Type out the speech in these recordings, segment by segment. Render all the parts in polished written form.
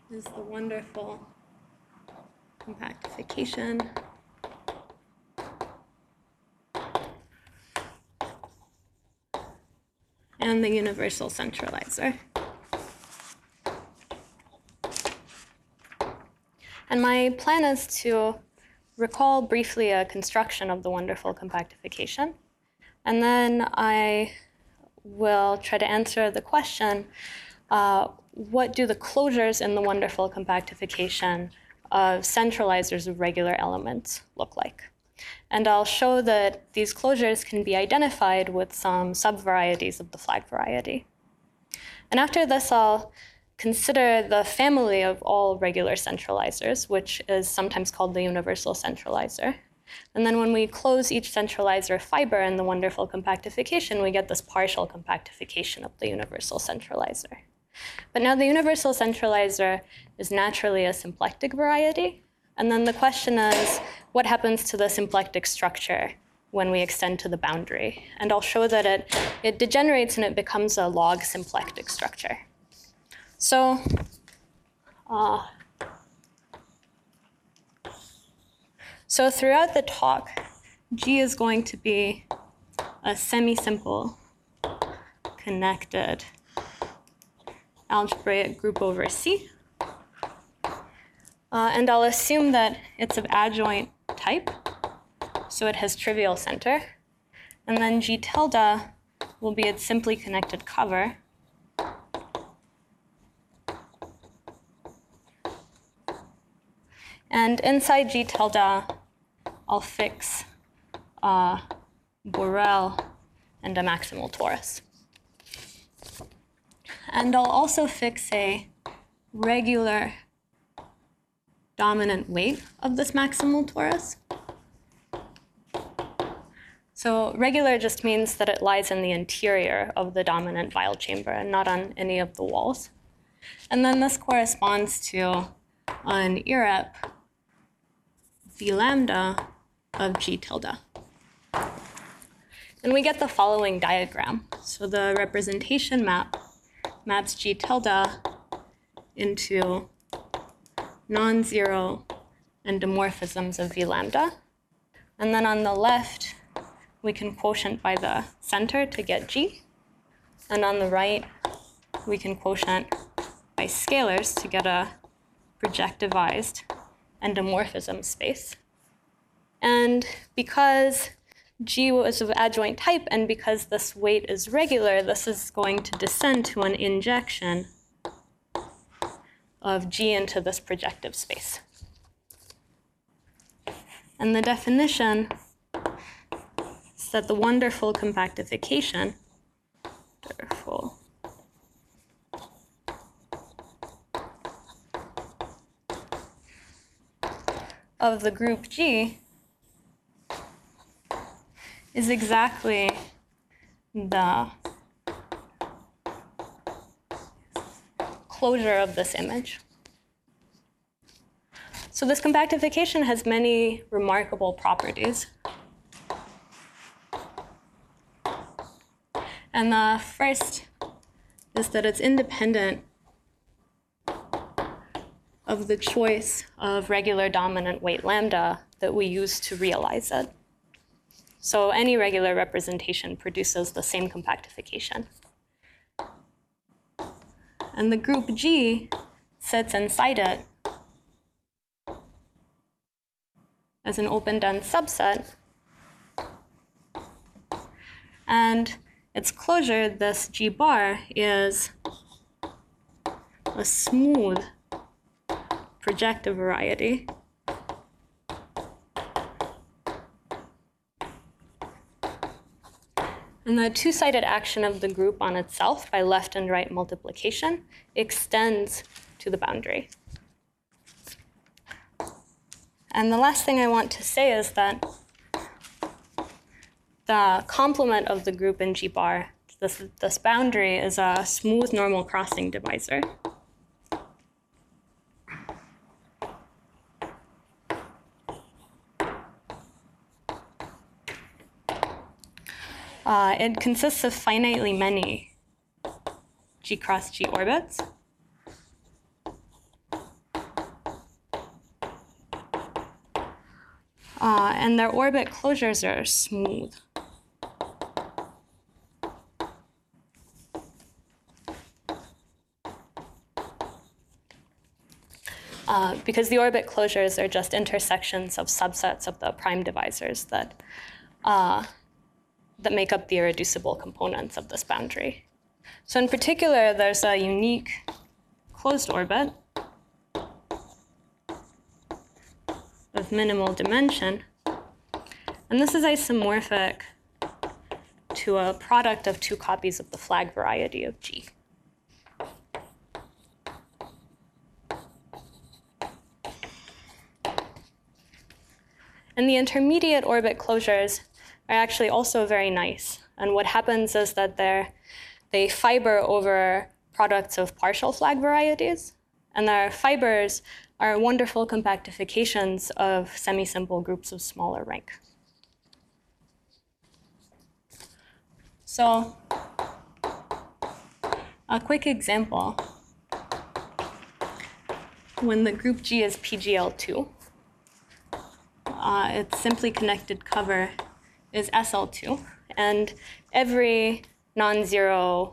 is the wonderful compactification and the universal centralizer. And my plan is to recall briefly a construction of the wonderful compactification. And then I will try to answer the question, what do the closures in the wonderful compactification of centralizers of regular elements look like? And I'll show that these closures can be identified with some subvarieties of the flag variety. And after this, I'll consider the family of all regular centralizers, which is sometimes called the universal centralizer. And then when we close each centralizer fiber in the wonderful compactification, we get this partial compactification of the universal centralizer. But now the universal centralizer is naturally a symplectic variety. And then the question is, what happens to the symplectic structure when we extend to the boundary? And I'll show that it degenerates and it becomes a log symplectic structure. So throughout the talk, G is going to be a semi-simple connected algebraic group over C. And I'll assume that it's of adjoint type, so it has trivial center. And then G tilde will be its simply connected cover. And inside G tilde, I'll fix a Borel and a maximal torus. And I'll also fix a regular dominant weight of this maximal torus. So regular just means that it lies in the interior of the dominant Weyl chamber and not on any of the walls. And then this corresponds to an irrep V lambda of G tilde. And we get the following diagram. So the representation maps G tilde into non-zero endomorphisms of V lambda. And then on the left, we can quotient by the center to get G. And on the right, we can quotient by scalars to get a projectivized endomorphism space. And because G was of adjoint type and because this weight is regular, this is going to descend to an injection of G into this projective space. And the definition is that the wonderful compactification of the group G is exactly the closure of this image. So this compactification has many remarkable properties. And the first is that it's independent of the choice of regular dominant weight lambda that we use to realize it. So any regular representation produces the same compactification. And the group G sits inside it as an open-dense subset. And its closure, this G bar, is a smooth projective variety. And the two-sided action of the group on itself by left and right multiplication extends to the boundary. And the last thing I want to say is that the complement of the group in G bar, this boundary, is a smooth normal crossing divisor. It consists of finitely many G cross G orbits. and their orbit closures are smooth. Because the orbit closures are just intersections of subsets of the prime divisors that make up the irreducible components of this boundary. So in particular, there's a unique closed orbit of minimal dimension. And this is isomorphic to a product of two copies of the flag variety of G. And the intermediate orbit closures are actually also very nice. And what happens is that they fiber over products of partial flag varieties. And their fibers are wonderful compactifications of semi-simple groups of smaller rank. So a quick example. When the group G is PGL2, its simply connected cover is SL2, and every non-zero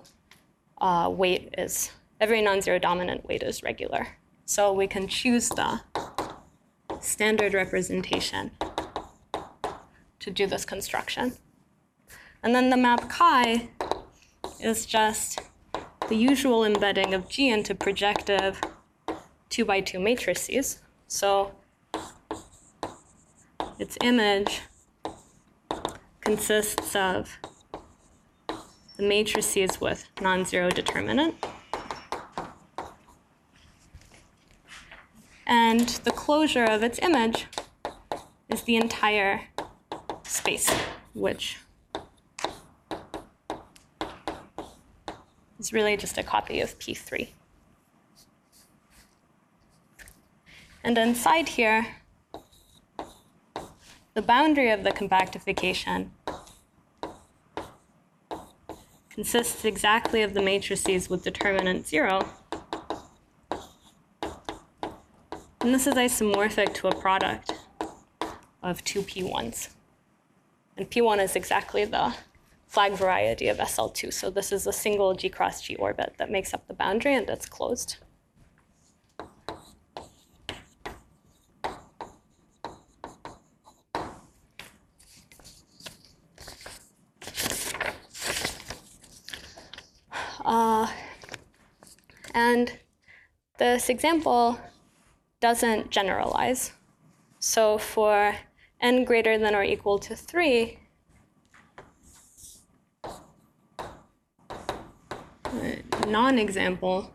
dominant weight is regular. So we can choose the standard representation to do this construction. And then the map chi is just the usual embedding of G into projective 2x2 matrices. So its image consists of the matrices with non-zero determinant. And the closure of its image is the entire space, which is really just a copy of P3. And inside here, the boundary of the compactification consists exactly of the matrices with determinant 0. And this is isomorphic to a product of two P1s. And P1 is exactly the flag variety of SL2. So this is a single G cross G orbit that makes up the boundary, and it's closed. And this example doesn't generalize. So for n greater than or equal to 3, non-example,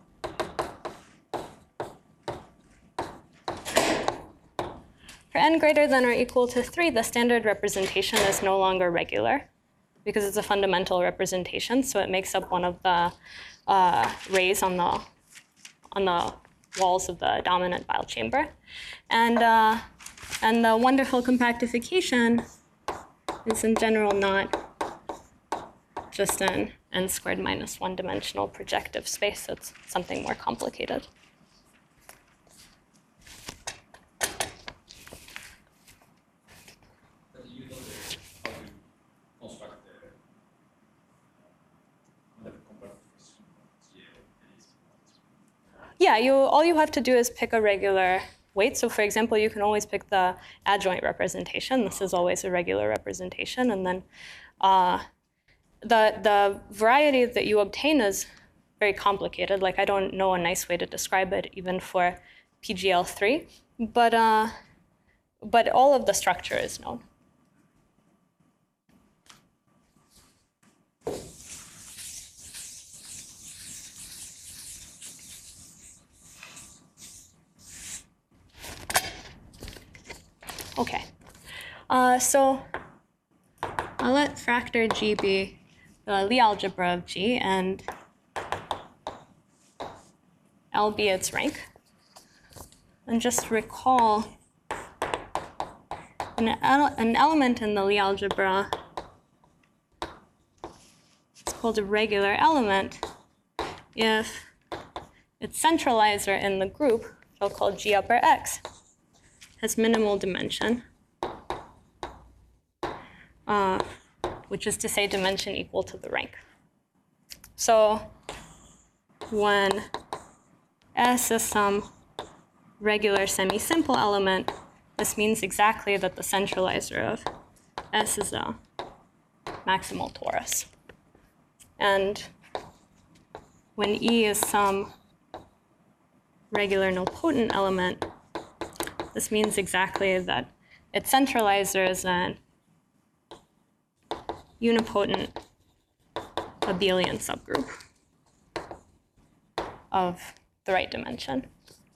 for n greater than or equal to 3, the standard representation is no longer regular because it's a fundamental representation, so it makes up one of the rays on the walls of the dominant Weil chamber. And the wonderful compactification is in general not just an n squared minus 1 dimensional projective space. It's something more complicated. Yeah, all you have to do is pick a regular weight. So for example, you can always pick the adjoint representation. This is always a regular representation. And then the variety that you obtain is very complicated. Like, I don't know a nice way to describe it even for PGL3. But all of the structure is known. Okay, so I'll let fractor G be the Lie algebra of G and L be its rank. And just recall an element in the Lie algebra is called a regular element if its centralizer in the group, so called G upper X, has minimal dimension. which is to say dimension equal to the rank. So when S is some regular semi-simple element, this means exactly that the centralizer of S is a maximal torus. And when E is some regular nilpotent element, this means exactly that its centralizer is an unipotent abelian subgroup of the right dimension.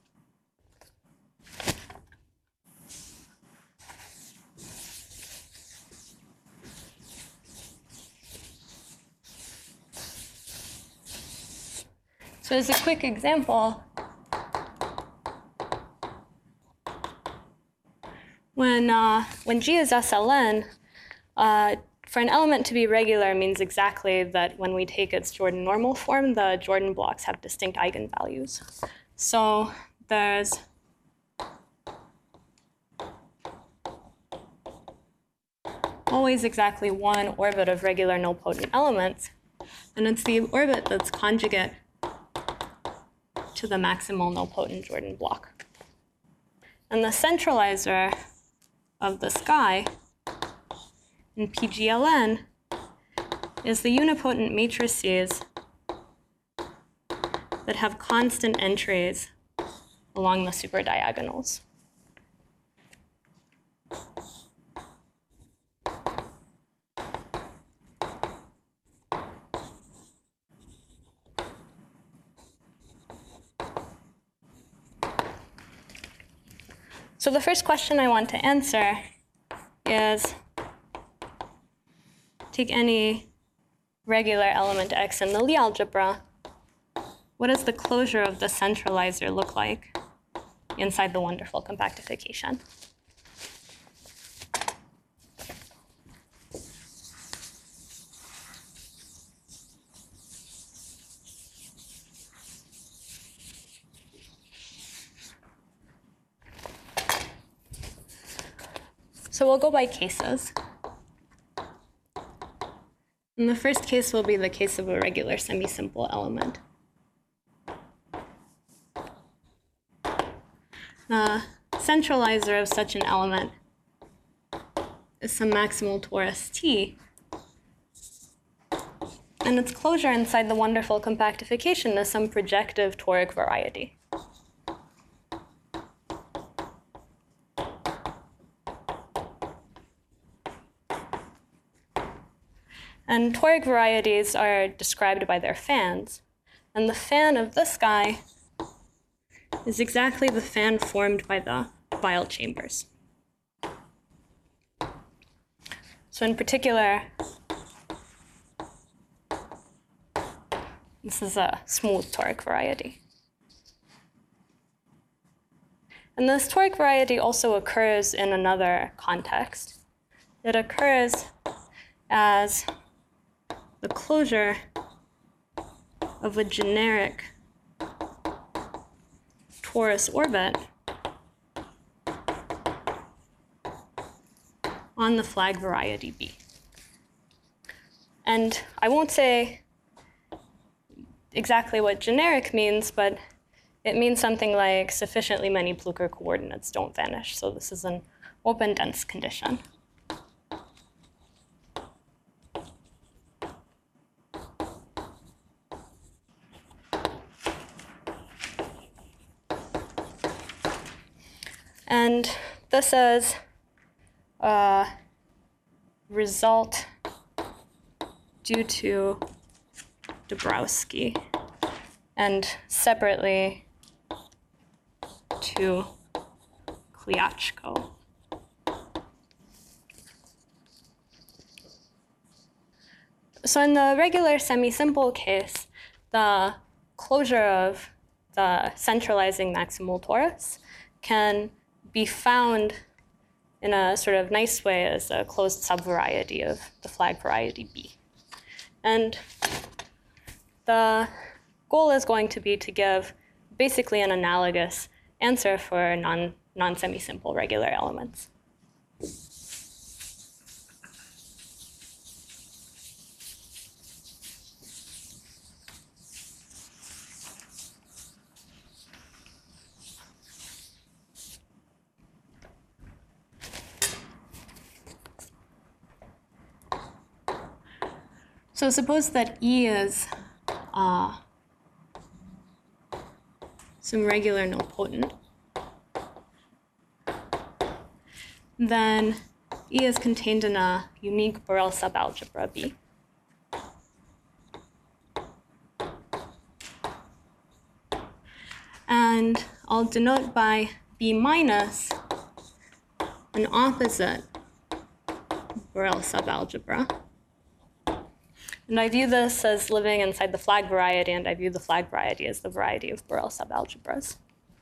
So as a quick example, when G is SLN, for an element to be regular means exactly that when we take its Jordan normal form, the Jordan blocks have distinct eigenvalues. So there's always exactly one orbit of regular nilpotent elements, and it's the orbit that's conjugate to the maximal nilpotent Jordan block. And the centralizer of this guy in PGLN is the unipotent matrices that have constant entries along the superdiagonals. So the first question I want to answer is, take any regular element X in the Lie algebra, what does the closure of the centralizer look like inside the wonderful compactification? So we'll go by cases. And the first case will be the case of a regular semi-simple element. The centralizer of such an element is some maximal torus T. And its closure inside the wonderful compactification is some projective toric variety. And toric varieties are described by their fans. And the fan of this guy is exactly the fan formed by the Weyl chambers. So in particular, this is a smooth toric variety. And this toric variety also occurs in another context. It occurs as the closure of a generic torus orbit on the flag variety B. And I won't say exactly what generic means, but it means something like sufficiently many Blücher coordinates don't vanish. So this is an open dense condition. And this is a result due to Dabrowski and separately to Klyachko. So in the regular semi-simple case, the closure of the centralizing maximal torus can be found in a sort of nice way as a closed subvariety of the flag variety B. And the goal is going to be to give basically an analogous answer for non-semi-simple regular elements. So suppose that E is some regular nilpotent. Then E is contained in a unique Borel subalgebra B. And I'll denote by B minus an opposite Borel subalgebra. And I view this as living inside the flag variety, and I view the flag variety as the variety of Borel subalgebras.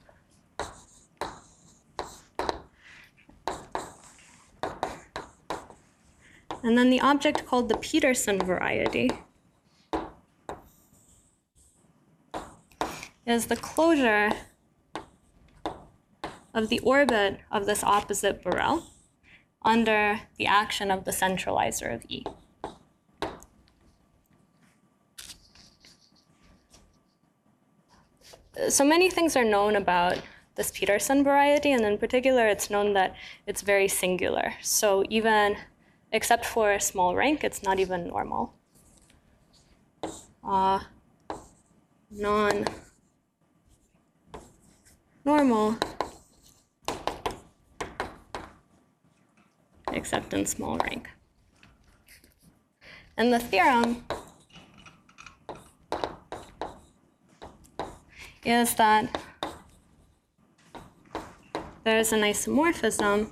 And then the object called the Peterson variety is the closure of the orbit of this opposite Borel under the action of the centralizer of E. So many things are known about this Peterson variety, and in particular, it's known that it's very singular. So even, except for a small rank, it's not even normal. Non-normal, except in small rank. And the theorem is that there's an isomorphism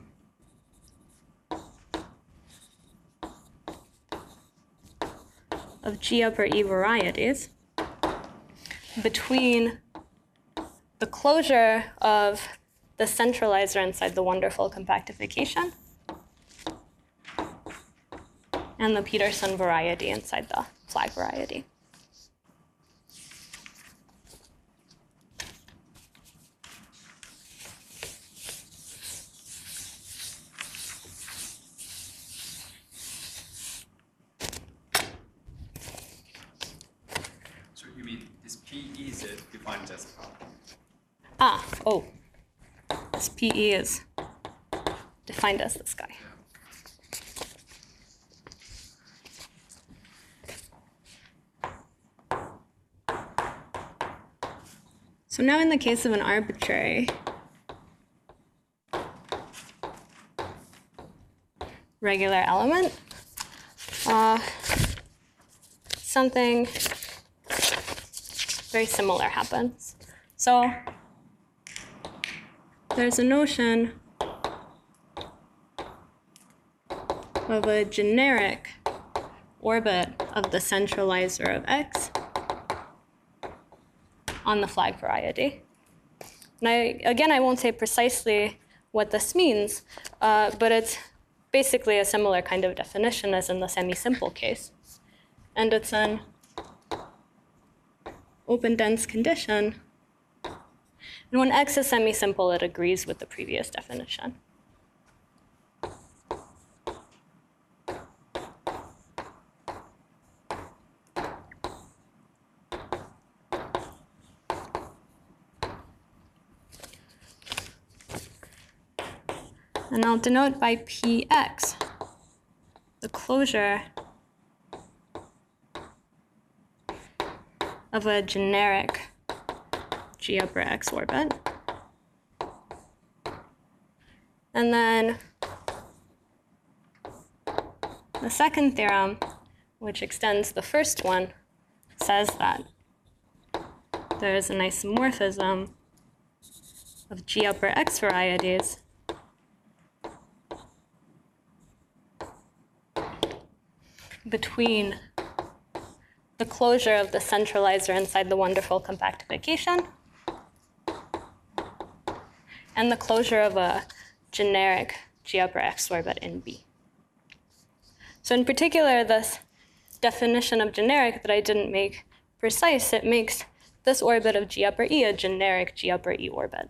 of G upper E varieties between the closure of the centralizer inside the wonderful compactification and the Peterson variety inside the flag variety. This PE is defined as this guy. So now in the case of an arbitrary regular element, something very similar happens. So there's a notion of a generic orbit of the centralizer of X on the flag variety. And I won't say precisely what this means, but it's basically a similar kind of definition as in the semi-simple case. And it's an open dense condition. And when X is semi-simple, it agrees with the previous definition. And I'll denote by Px the closure of a generic G upper X orbit. And then the second theorem, which extends the first one, says that there is an isomorphism of G upper X varieties between the closure of the centralizer inside the wonderful compactification and the closure of a generic G upper X orbit in B. So in particular, this definition of generic that I didn't make precise, it makes this orbit of G upper E a generic G upper E orbit.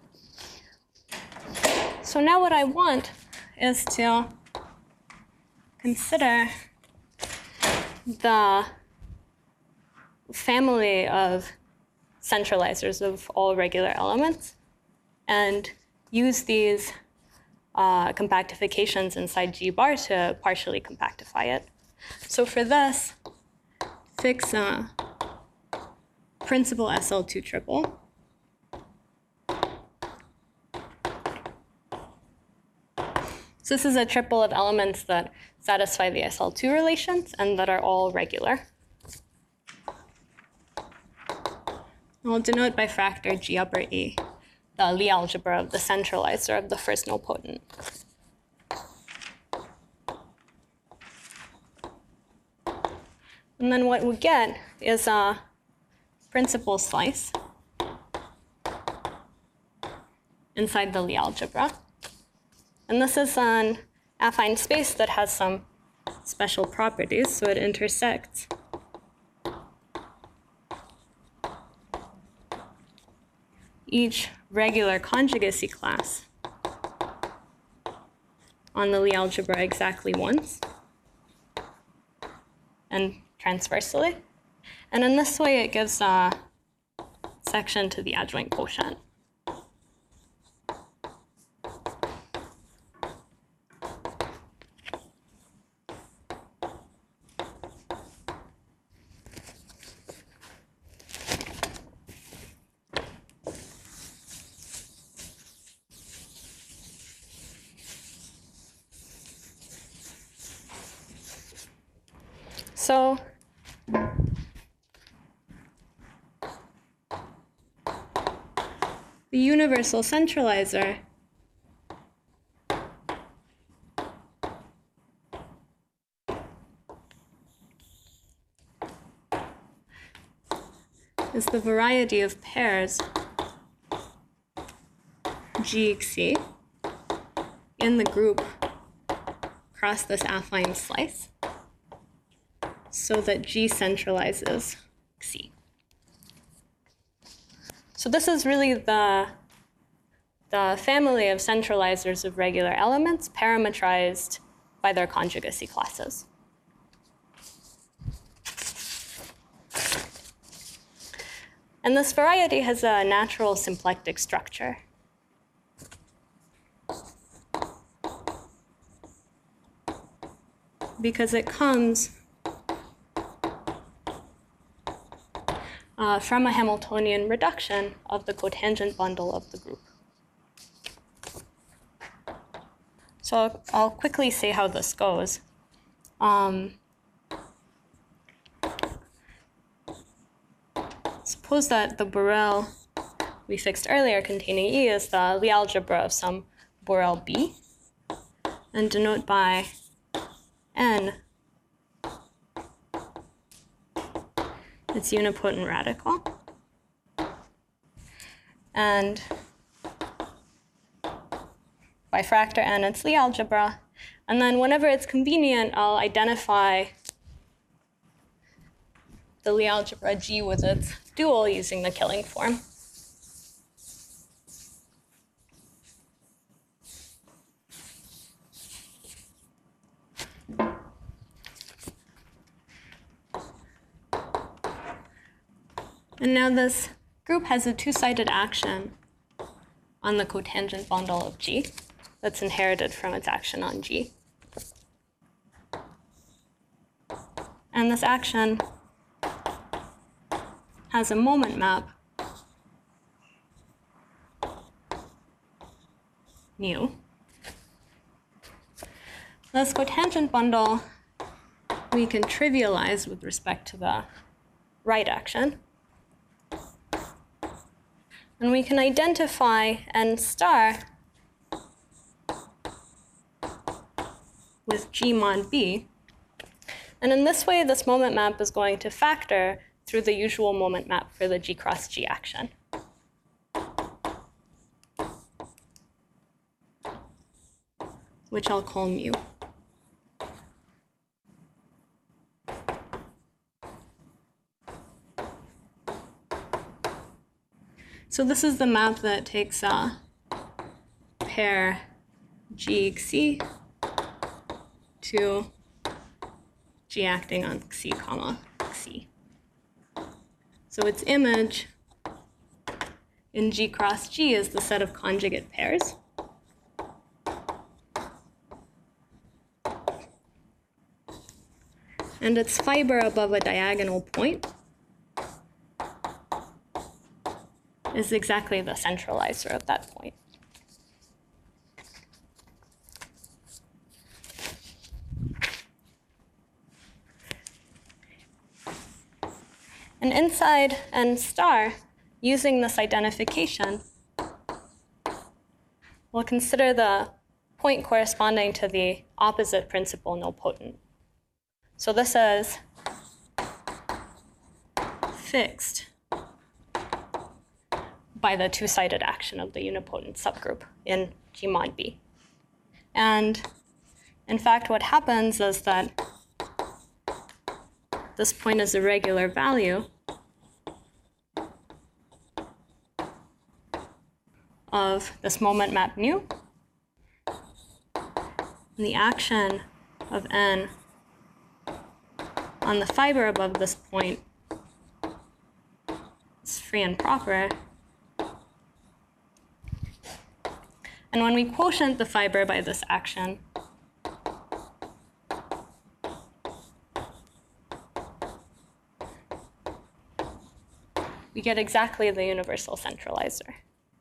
So now what I want is to consider the family of centralizers of all regular elements and use these compactifications inside G bar to partially compactify it. So for this, fix a principal SL2 triple. So this is a triple of elements that satisfy the SL2 relations and that are all regular. I'll denote by factor G upper E, the Lie algebra of the centralizer of the first nilpotent. And then what we get is a principal slice inside the Lie algebra. And this is an affine space that has some special properties, so it intersects each regular conjugacy class on the Lie algebra exactly once and transversely. And in this way, it gives a section to the adjoint quotient. So the universal centralizer is the variety of pairs GXC in the group across this affine slice, so that G centralizes C. So this is really the family of centralizers of regular elements parametrized by their conjugacy classes. And this variety has a natural symplectic structure. Because it comes from a Hamiltonian reduction of the cotangent bundle of the group. So I'll quickly say how this goes. Suppose that the Borel we fixed earlier containing E is the Lie algebra of some Borel B, and denote by N its unipotent radical. And by factor N its Lie algebra. And then whenever it's convenient, I'll identify the Lie algebra G with its dual using the killing form. And now this group has a two-sided action on the cotangent bundle of G that's inherited from its action on G. And this action has a moment map mu. This cotangent bundle we can trivialize with respect to the right action. And we can identify N star with G mod B. And in this way, this moment map is going to factor through the usual moment map for the G cross G action. Which I'll call mu. So this is the map that takes a pair GXC to G acting on Xi comma Xi. So its image in G cross G is the set of conjugate pairs. And its fiber above a diagonal point is exactly the centralizer of that point. And inside N star, using this identification, we'll consider the point corresponding to the opposite principal nilpotent. So this is fixed by the two-sided action of the unipotent subgroup in G mod B. And in fact, what happens is that this point is a regular value of this moment map nu. And the action of N on the fiber above this point is free and proper. And when we quotient the fiber by this action, we get exactly the universal centralizer.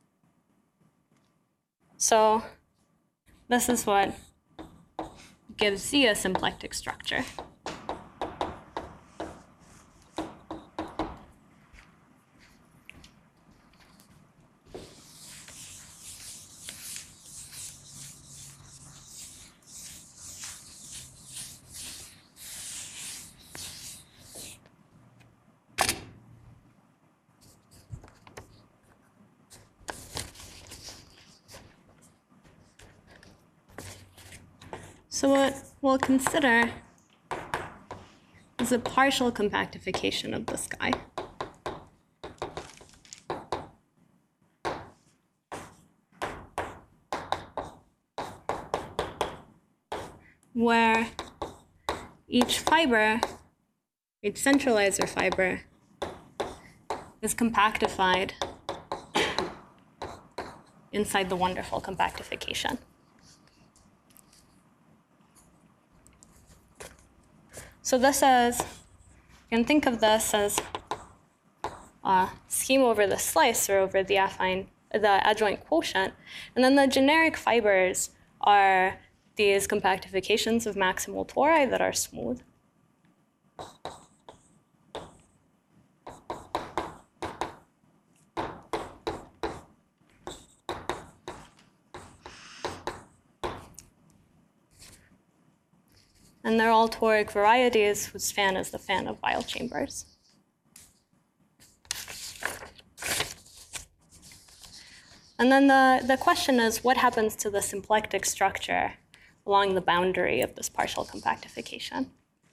So this is what gives Z a symplectic structure. So what we'll consider is a partial compactification of this guy. Where each fiber, each centralizer fiber, is compactified inside the wonderful compactification. So this is, you can think of this as a scheme over the slice or over the affine, the adjoint quotient. And then the generic fibers are these compactifications of maximal tori that are smooth. And they're all toric varieties whose fan is the fan of Weyl chambers. And then the question is, what happens to the symplectic structure along the boundary of this partial compactification?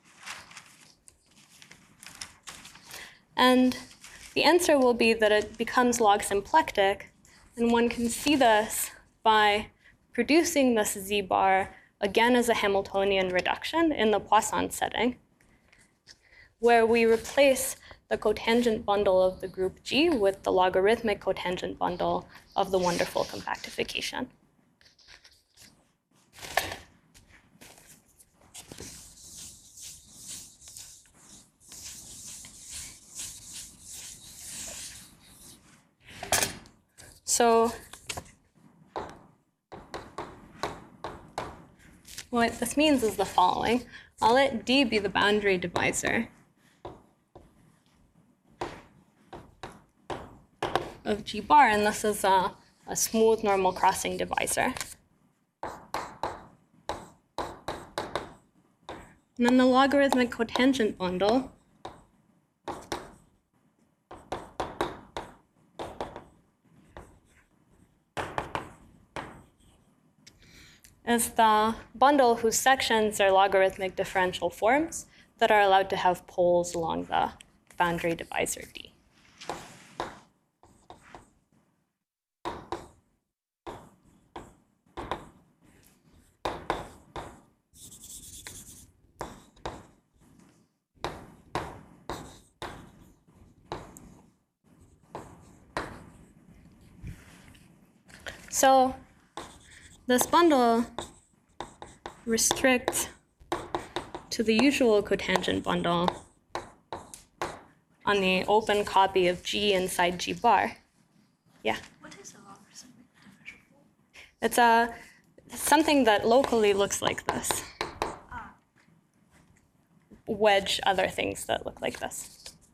And the answer will be that it becomes log symplectic, and one can see this by producing this Z bar again as a Hamiltonian reduction in the Poisson setting, where we replace the cotangent bundle of the group G with the logarithmic cotangent bundle of the wonderful compactification. So what this means is the following. I'll let D be the boundary divisor of G bar, and this is a smooth normal crossing divisor. And then the logarithmic cotangent bundle is the bundle whose sections are logarithmic differential forms that are allowed to have poles along the boundary divisor D. So this bundle restricts to the usual cotangent bundle on the open copy of G inside G bar. Yeah? What is a logarithmic differential? It's something that locally looks like this. Wedge other things that look like this.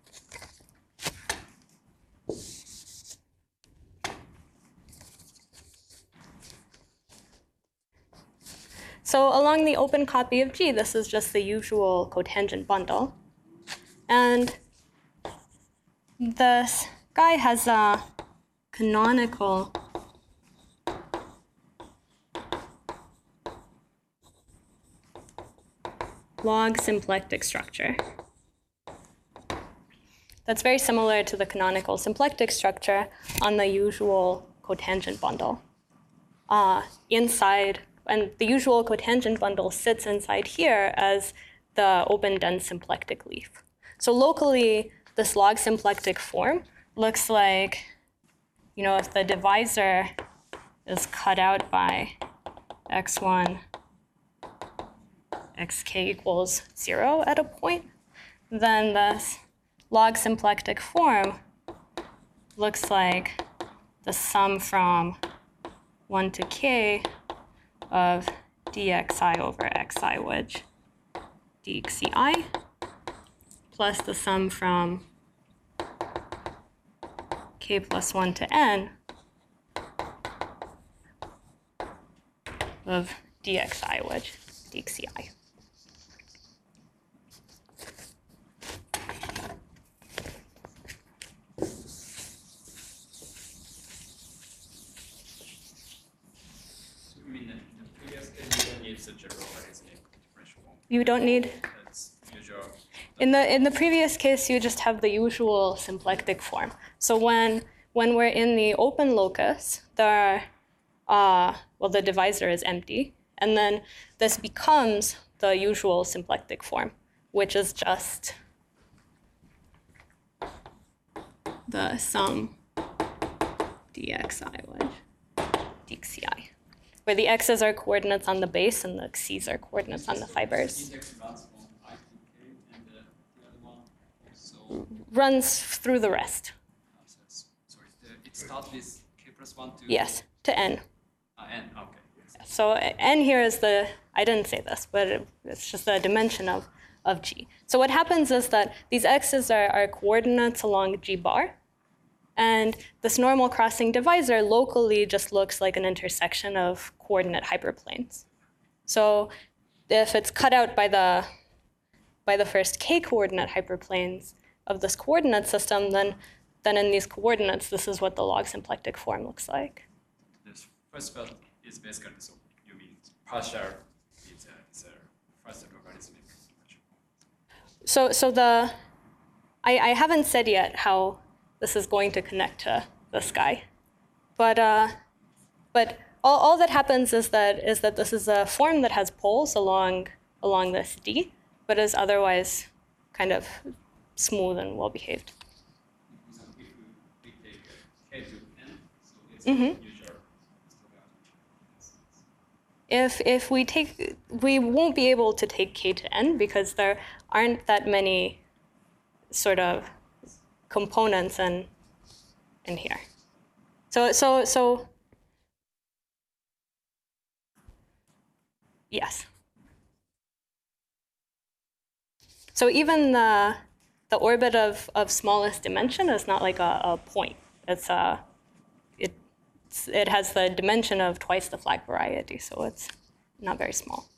So along the open copy of G, this is just the usual cotangent bundle. And this guy has a canonical log symplectic structure. That's very similar to the canonical symplectic structure on the usual cotangent bundle. And the usual cotangent bundle sits inside here as the open dense symplectic leaf. So locally, this log symplectic form looks like, if the divisor is cut out by x1, xk equals 0 at a point, then this log symplectic form looks like the sum from 1 to k of dxi over xi wedge dxci plus the sum from k plus 1 to n of dxi wedge dxci. You don't need. In the previous case, you just have the usual symplectic form. So when we're in the open locus, the divisor is empty, and then this becomes the usual symplectic form, which is just the sum dxi wedge dxci, where the x's are coordinates on the base and the x's are coordinates on the fibers. Runs through the rest. It starts with k plus 1 to... Yes, to n. N, okay. So n here is I didn't say this, but it's just the dimension of G. So what happens is that these x's are coordinates along G bar, and this normal crossing divisor locally just looks like an intersection of coordinate hyperplanes. So if it's cut out by the first k coordinate hyperplanes of this coordinate system, then in these coordinates, this is what the log symplectic form looks like. This first part is basically, so you mean partial, it's a first logarithmic. So I haven't said yet how this is going to connect to this guy, but all that happens is that this is a form that has poles along this D, but is otherwise kind of smooth and well behaved. So if we take k to n, so it's usual. If we won't be able to take k to n because there aren't that many sort of components in here. So yes. So even the orbit of smallest dimension is not like a point. It has the dimension of twice the flag variety, so it's not very small.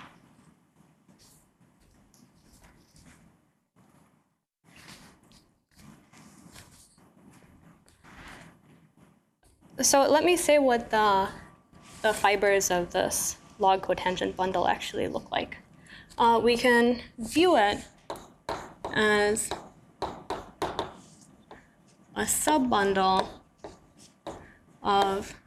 So let me say what the fibers of this log cotangent bundle actually look like. We can view it as a subbundle of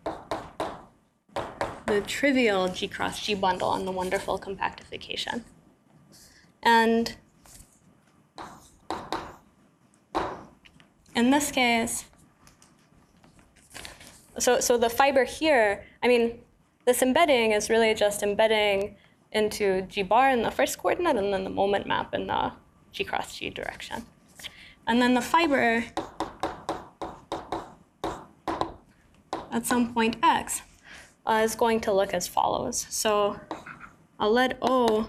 the trivial G cross G bundle on the wonderful compactification. And in this case, So the fiber here, I mean, this embedding is really just embedding into G bar in the first coordinate and then the moment map in the G cross G direction. And then the fiber at some point x is going to look as follows. So I'll let O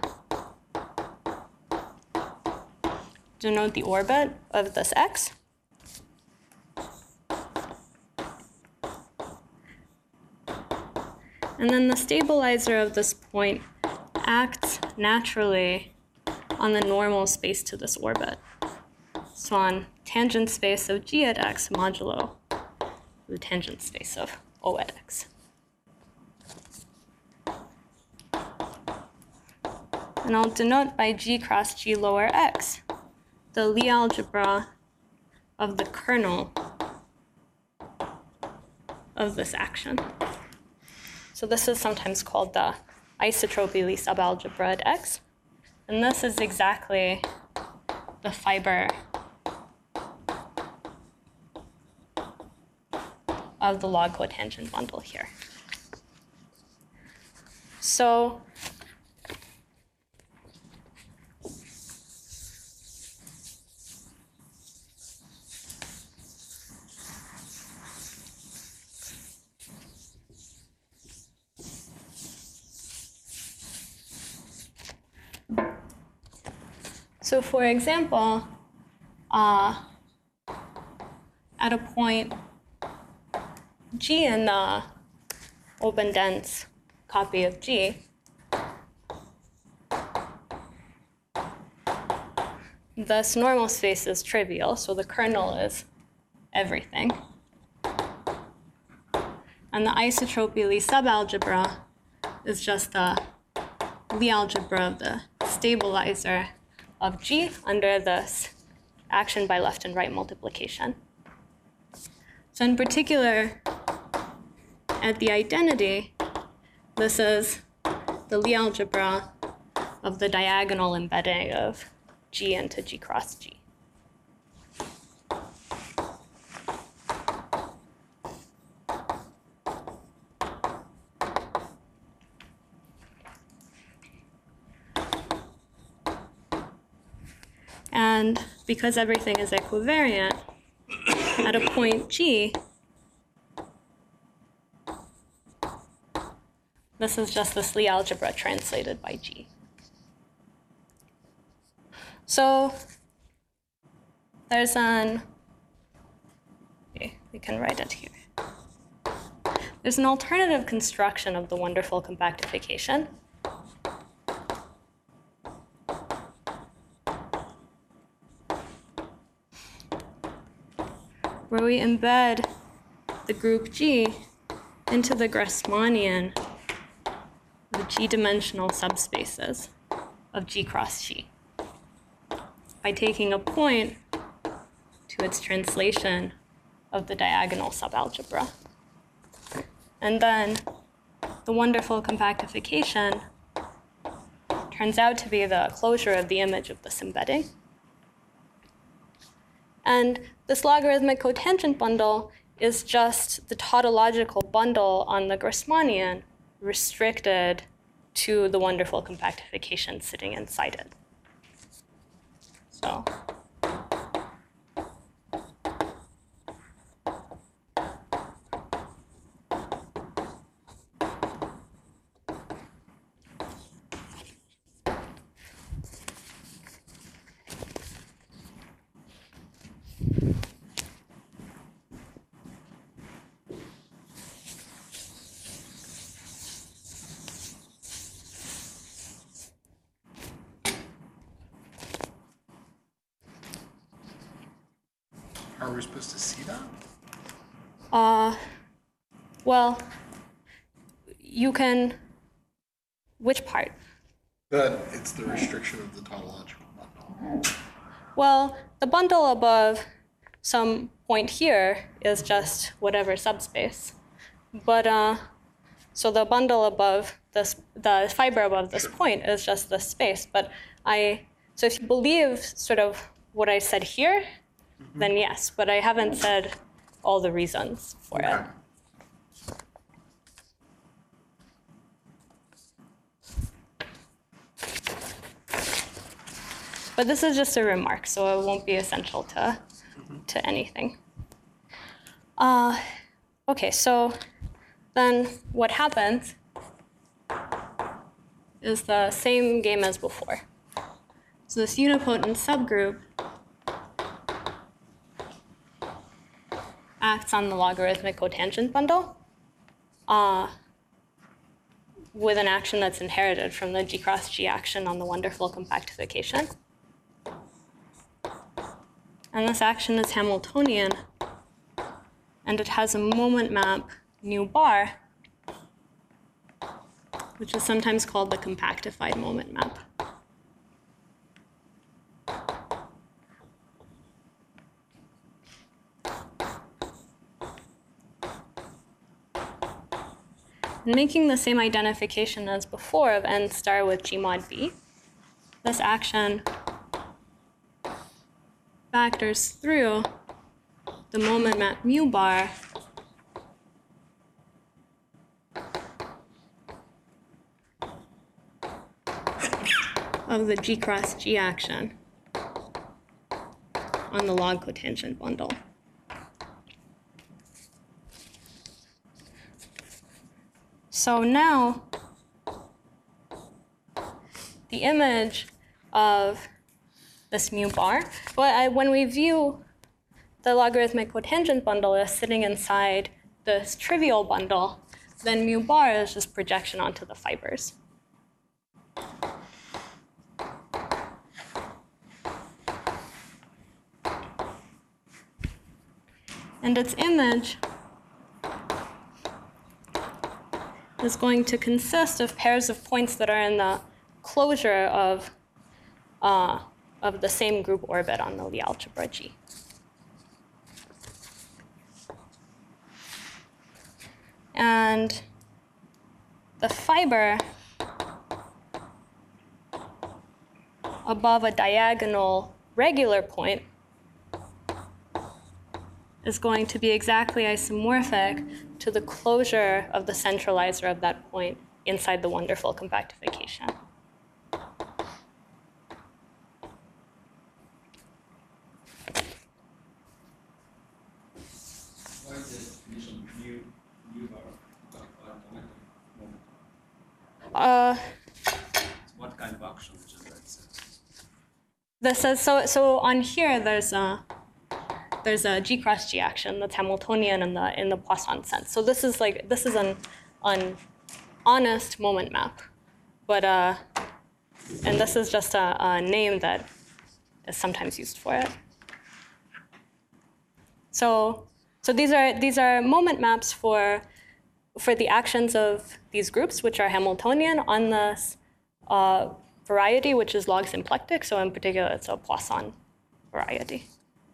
denote the orbit of this x. And then the stabilizer of this point acts naturally on the normal space to this orbit. So on tangent space of G at x modulo the tangent space of O at x. And I'll denote by G cross G lower x the Lie algebra of the kernel of this action. So this is sometimes called the isotropy Lie subalgebra at x. And this is exactly the fiber of the log cotangent bundle here. So for example, at a point G in the open dense copy of G, this normal space is trivial, so the kernel is everything. And the isotropy Lie subalgebra is just the Lie algebra of the stabilizer of G under this action by left and right multiplication. So in particular, at the identity, this is the Lie algebra of the diagonal embedding of G into G cross G. And because everything is equivariant, at a point G, this is just this Lie algebra translated by G. So there's we can write it here. There's an alternative construction of the wonderful compactification. Where we embed the group G into the Grassmannian of G-dimensional subspaces of G cross G by taking a point to its translation of the diagonal subalgebra. And then the wonderful compactification turns out to be the closure of the image of this embedding. And this logarithmic cotangent bundle is just the tautological bundle on the Grassmannian restricted to the wonderful compactification sitting inside it. So Are we supposed to see that? well, you can, which part? That it's the restriction of the tautological bundle. Well, the bundle above some point here is just whatever subspace. But so the bundle above this, the fiber above this point is just this space. But so if you believe sort of what I said here, then yes, but I haven't said all the reasons for it. But this is just a remark, so it won't be essential to anything. Okay, so then what happens is the same game as before. So this unipotent subgroup acts on the logarithmic cotangent bundle with an action that's inherited from the G cross G action on the wonderful compactification. And this action is Hamiltonian, and it has a moment map nu bar, which is sometimes called the compactified moment map. Making the same identification as before of n star with G mod B, this action factors through the moment map mu bar of the G cross G action on the log cotangent bundle. So now the image of this mu bar, when we view the logarithmic cotangent bundle as sitting inside this trivial bundle, then mu bar is just projection onto the fibers. And its image is going to consist of pairs of points that are in the closure of the same group orbit on the Lie algebra G. And the fiber above a diagonal regular point is going to be exactly isomorphic to the closure of the centralizer of that point inside the wonderful compactification. Why is this condition mu bar moment? What kind of action generates it? This is so on here there's a G cross G action that's Hamiltonian in the Poisson sense. So this is an honest moment map, but and this is just a name that is sometimes used for it. So these are moment maps for the actions of these groups, which are Hamiltonian on this variety, which is log symplectic. So in particular, it's a Poisson variety.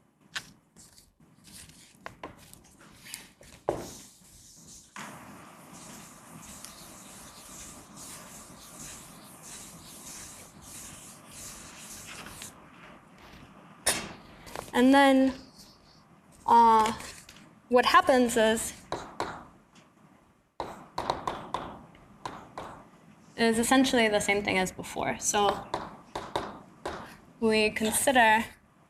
And then what happens is essentially the same thing as before. So we consider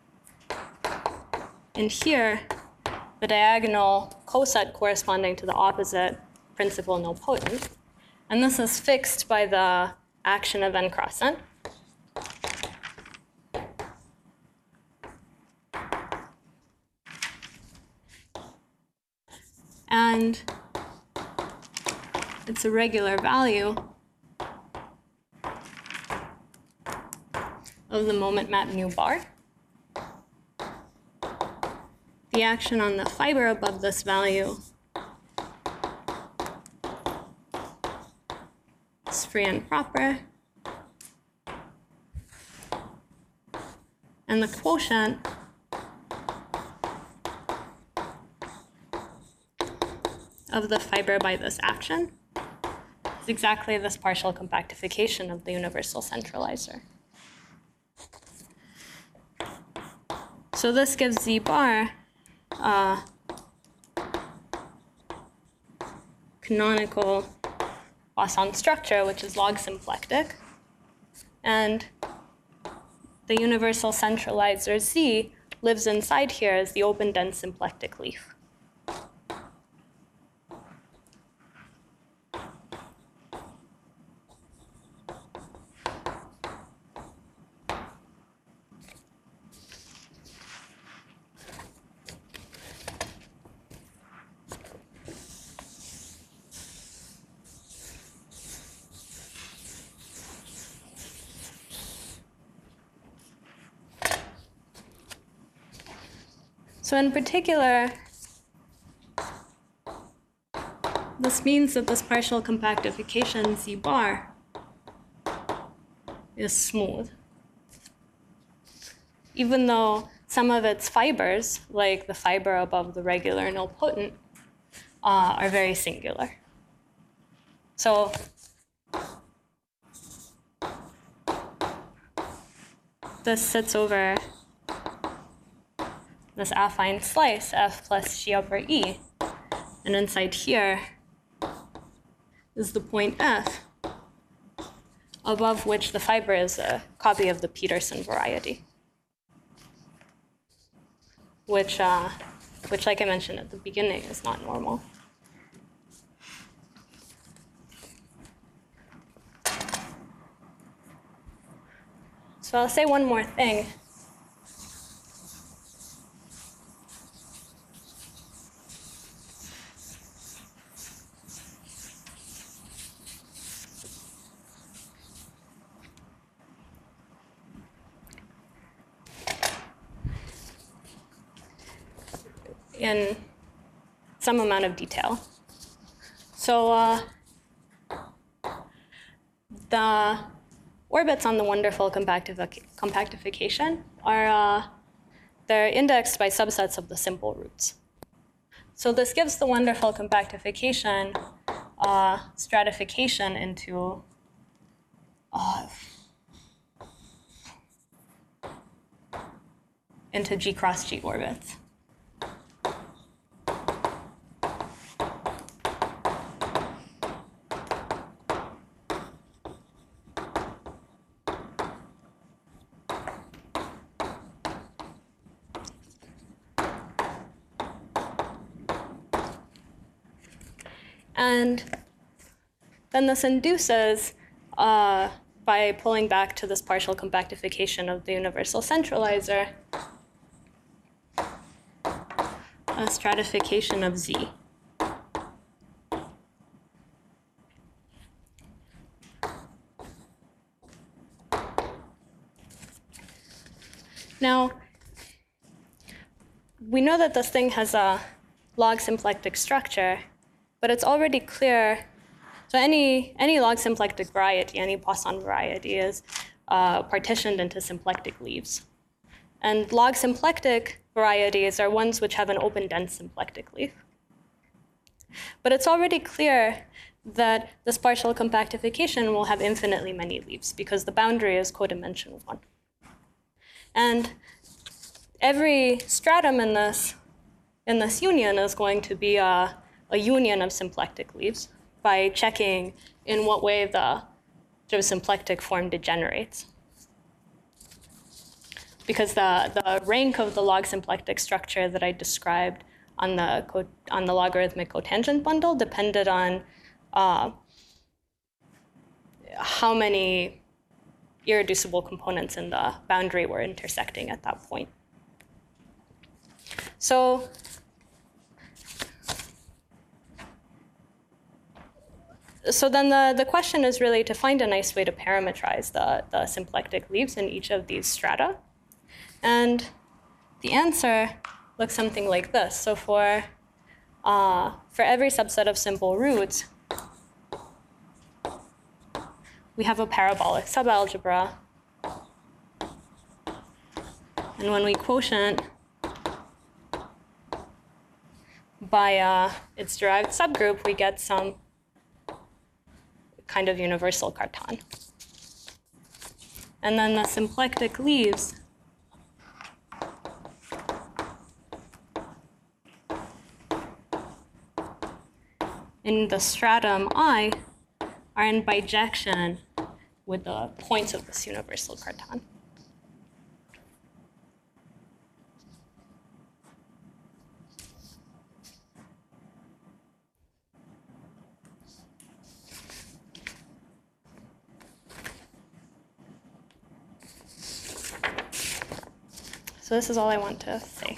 in here the diagonal coset corresponding to the opposite principal nilpotent. And this is fixed by the action of n cross n. And it's a regular value of the moment map nu bar. The action on the fiber above this value is free and proper. And the quotient of the fiber by this action is exactly this partial compactification of the universal centralizer. So this gives Z bar canonical Poisson structure, which is log symplectic. And the universal centralizer Z lives inside here as the open dense symplectic leaf. So in particular, this means that this partial compactification Z bar is smooth, even though some of its fibers, like the fiber above the regular nilpotent, are very singular. So this sits over this affine slice, F plus G upper E. And inside here is the point F, above which the fiber is a copy of the Peterson variety, which like I mentioned at the beginning, is not normal. So I'll say one more thing. In some amount of detail. So the orbits on the wonderful compactification are they're indexed by subsets of the simple roots. So this gives the wonderful compactification stratification into G cross G orbits. And then this induces, by pulling back to this partial compactification of the universal centralizer, a stratification of Z. Now, we know that this thing has a log symplectic structure, but it's already clear. So any log symplectic variety, any Poisson variety, is partitioned into symplectic leaves. And log symplectic varieties are ones which have an open dense symplectic leaf. But it's already clear that this partial compactification will have infinitely many leaves because the boundary is codimension 1. And every stratum in this union is going to be a union of symplectic leaves by checking in what way the symplectic form degenerates. Because the rank of the log symplectic structure that I described on the logarithmic cotangent bundle depended on how many irreducible components in the boundary were intersecting at that point. So then the question is really to find a nice way to parametrize the symplectic leaves in each of these strata. And the answer looks something like this. So for every subset of simple roots, we have a parabolic subalgebra. And when we quotient by its derived subgroup, we get some kind of universal Cartan. And then the symplectic leaves in the stratum I are in bijection with the points of this universal cartan. So this is all I want to say.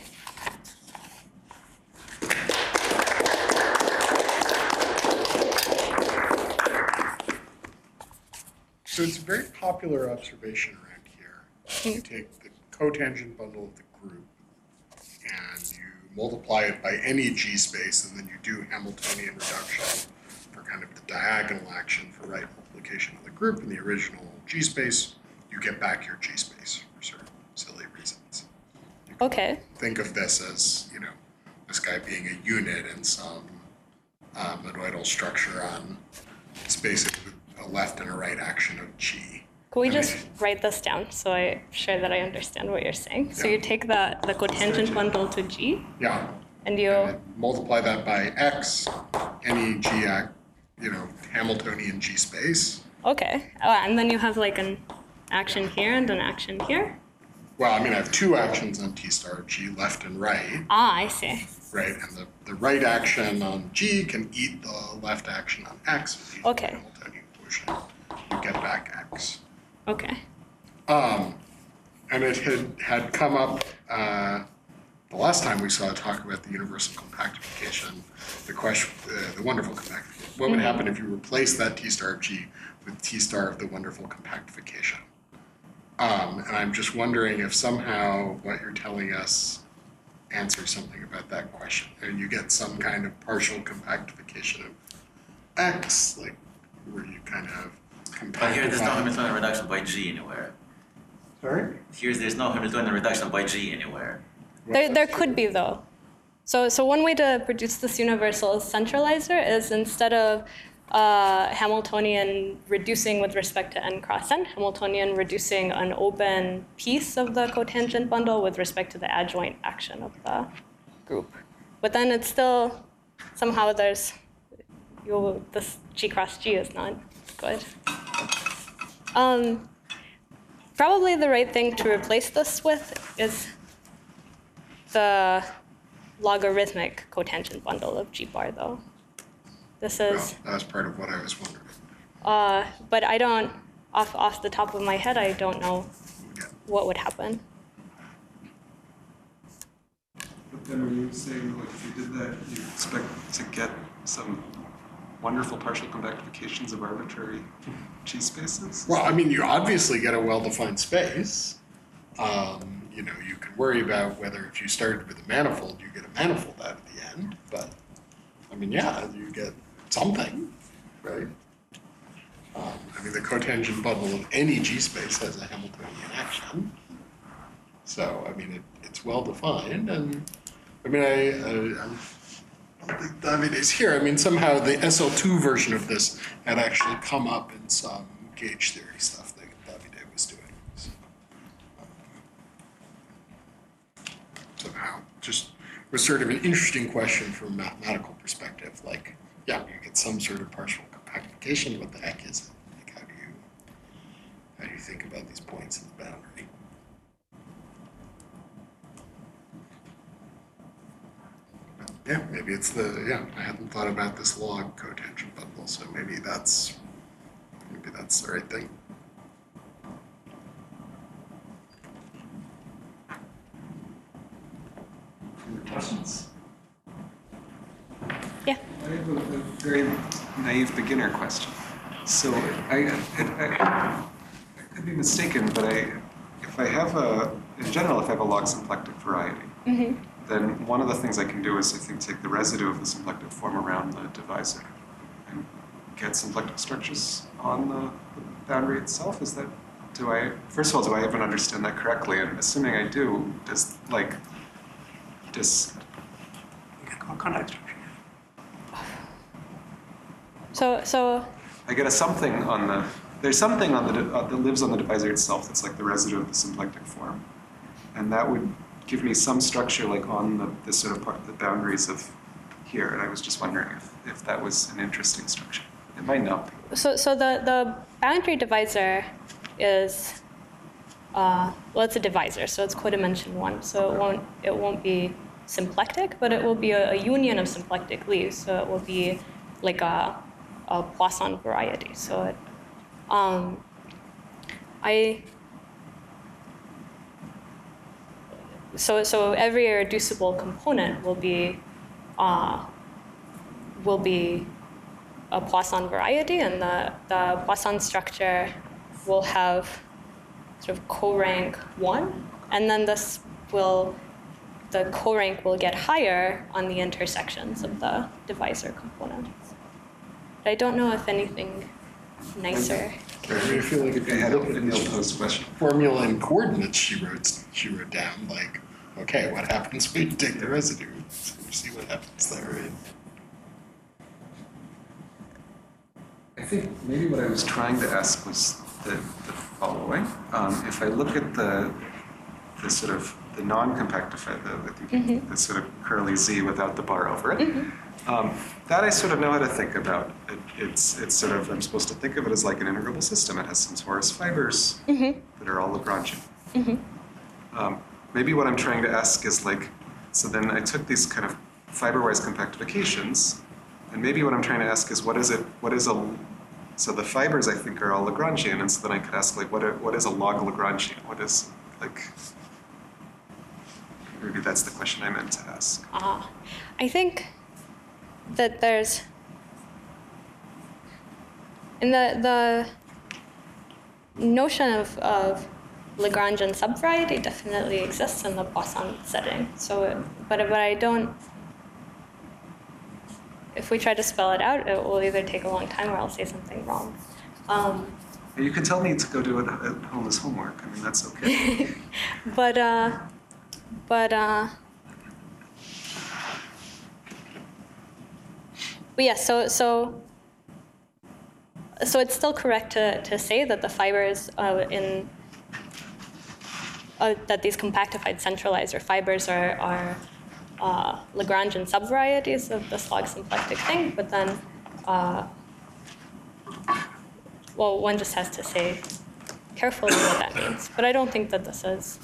So it's a very popular observation around here. You take the cotangent bundle of the group and you multiply it by any G space, and then you do Hamiltonian reduction for kind of the diagonal action for right multiplication of the group in the original G space. You get back your G space for sort of silly reasons. Okay. Think of this as, you know, this guy being a unit in some monoidal structure on spaces with a left and a right action of G. Can we And just it- write this down so I'm sure that I understand what you're saying? So Yeah. you take the cotangent bundle to G, Yeah. and And you, multiply that by X, any G, you know, Hamiltonian G space. okay. And then you have like an action here and an action here. Well, I mean, I have two actions on T star of G, left and right, Ah, I see. right? And the right action on G can eat the left action on X. If you use Okay. the Hamiltonian quotient, you get back X. Okay. And it had come up the last time we saw a talk about the universal compactification, the question, the wonderful compactification. What would happen if you replace that T star of G with T star of the wonderful compactification? And I'm just wondering if somehow what you're telling us answers something about that question. And you get some kind of partial compactification of X, like where you kind of But here there's no compactify. Hamiltonian reduction by G anywhere. Sorry? There's no Hamiltonian reduction by G anywhere. There could be though. So one way to produce this universal centralizer is instead of Hamiltonian reducing with respect to n cross n, Hamiltonian reducing an open piece of the cotangent bundle with respect to the adjoint action of the group. But then it's still, somehow there's, this G cross G is not good. Probably the right thing to replace this with is the logarithmic cotangent bundle of G bar though. This Well, is, that was part of what I was wondering. but I don't, off the top of my head, I don't know Yeah. what would happen. But then are you saying, like, if you did that, you expect to get some wonderful partial compactifications of arbitrary G spaces? Well, I mean, you obviously get a well-defined space. You know, you can worry about whether if you started with a manifold, you get a manifold out at the end. But, I mean, yeah, you get something, right? I mean, the cotangent bundle of any G space has a Hamiltonian action. So, I mean, it's well-defined. And, I mean, I mean, it's here. I mean, somehow the SL2 version of this had actually come up in some gauge theory stuff that Davide was doing. So, somehow, just was sort of an interesting question from a mathematical perspective. Like, yeah, you get some sort of partial compactification. What the heck is it? Like, how do you think about these points in the boundary? Yeah, maybe it's I hadn't thought about this log cotangent bundle, so maybe that's the right thing. Any questions? Yeah. I have a very naive beginner question. So I could be mistaken, but if I have in general, if I have a log symplectic variety, then one of the things I can do is, I think, take the residue of the symplectic form around the divisor and get symplectic structures on the boundary itself. First of all, do I even understand that correctly? And assuming I do, What kind of structure? So I get there's something that lives on the divisor itself that's like the residue of the symplectic form. And that would give me some structure like on the sort of the boundaries of here, and I was just wondering if that was an interesting structure. It might not be. So the boundary divisor is, well, it's a divisor, so it's codimension 1. So it won't be symplectic, but it will be a union of symplectic leaves. So it will be like a Poisson variety. So it, so every irreducible component will be a Poisson variety, and the Poisson structure will have sort of co-rank 1, and then the co-rank will get higher on the intersections of the divisor components. But I don't know if anything nicer. I mean, I feel like if I you had look a at Neil the Post question. formula and coordinates she wrote down, like, okay, what happens when you take the residue? So you see what happens there, right? I think maybe what I was trying to ask was the following. If I look at the sort of the non-compactified, the sort of curly Z without the bar over it, that I sort of know how to think about. It's sort of, I'm supposed to think of it as like an integrable system. It has some torus fibers that are all Lagrangian. Maybe what I'm trying to ask is like, so then I took these kind of fiber-wise compactifications, and maybe what I'm trying to ask is so the fibers I think are all Lagrangian, and so then I could ask like, what is a log Lagrangian? What is like, maybe that's the question I meant to ask. I think that there's, in the notion of Lagrangian subvariety definitely exists in the Poisson setting. So, but I don't, if we try to spell it out, it will either take a long time or I'll say something wrong. You can tell me to go do it at home as homework. I mean, that's okay. But yeah, so it's still correct to say that the fibers that these compactified centralizer fibers are Lagrangian subvarieties of this log symplectic thing, but then, well, one just has to say carefully what that means. But I don't think that this is.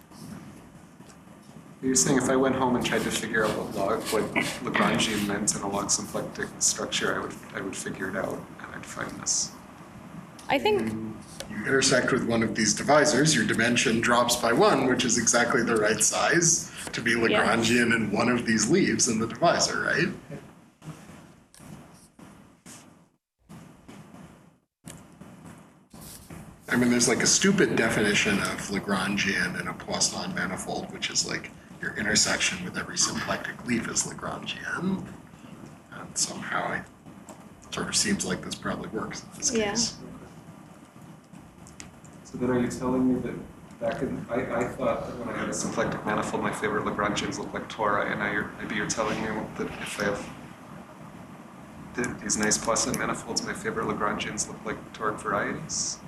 You're saying if I went home and tried to figure out what Lagrangian meant in a log symplectic structure, I would figure it out and I'd find this. I think. You intersect with one of these divisors, your dimension drops by 1, which is exactly the right size to be Lagrangian in one of these leaves in the divisor, right? I mean, there's like a stupid definition of Lagrangian in a Poisson manifold, which is like your intersection with every symplectic leaf is Lagrangian. And somehow it sort of seems like this probably works in this case. So then are you telling me that back in, I thought that when I had a symplectic manifold, my favorite Lagrangians look like tori, and now maybe you're telling me that if I have these nice Poisson manifolds, my favorite Lagrangians look like toric varieties?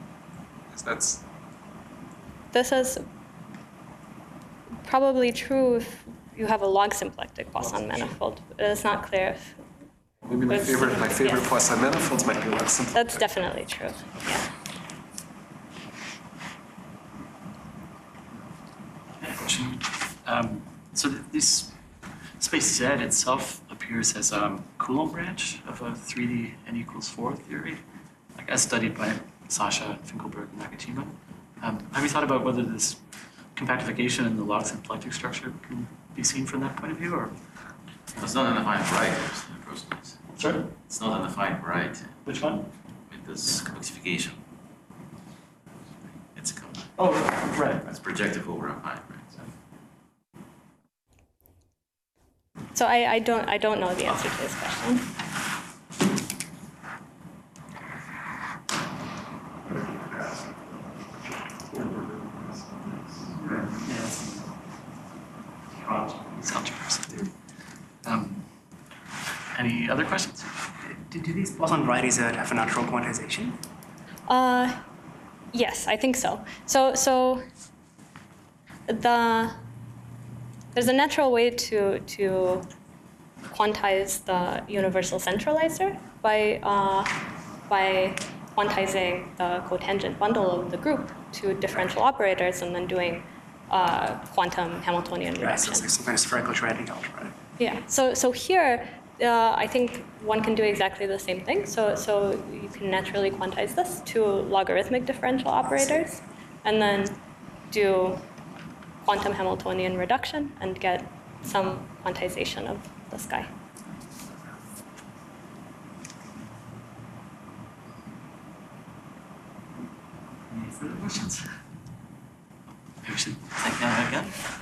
This is probably true if you have a log symplectic Poisson manifold. It's not clear if. Maybe my favorite Poisson manifolds might be log symplectic. That's definitely true. Yeah. Question. So this space Z itself appears as a Coulomb branch of a 3D n equals 4 theory, like as studied by Sasha, Finkelberg, and Nakajima. Have you thought about whether this compactification in the log symplectic structure can be seen from that point of view, or? It's not an defined variety of the process. Sorry? It's not an defined variety Which one? with this compactification. It's Oh, right. it's projective over a pi, right? So I don't know the answer to this question. Any other questions? Do these Poisson varieties have a natural quantization? Yes, I think so. So there's a natural way to quantize the universal centralizer by quantizing the cotangent bundle of the group to differential operators and then doing quantum Hamiltonian Right, so reduction. it's like some kind of spherical triadic algebra. Yeah. So here, I think one can do exactly the same thing. So you can naturally quantize this to logarithmic differential operators, and then do quantum Hamiltonian reduction and get some quantization of this guy. Any further questions? Maybe we should thank Anna again.